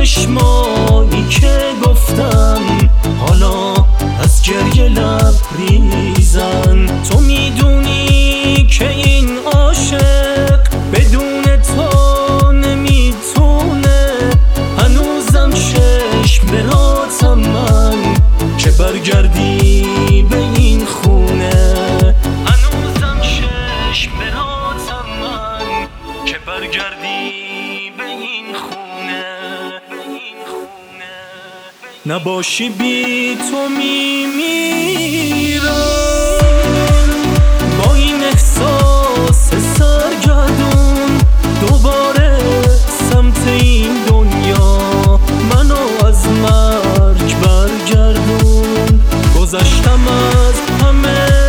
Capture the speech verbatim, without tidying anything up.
چشمایی که گفتم حالا از گریه لبریزن. تو میدونی که این عاشق بدون تو نمیتونه، هنوزم چشم براتم من که برگردی به این خونه. هنوزم چشم براتم من که برگردی به این خونه. نباشی بی تو میمیرم با این احساس سرگردون. دوباره سمت این دنیا منو از مرگ برگردون. گذشتم از همه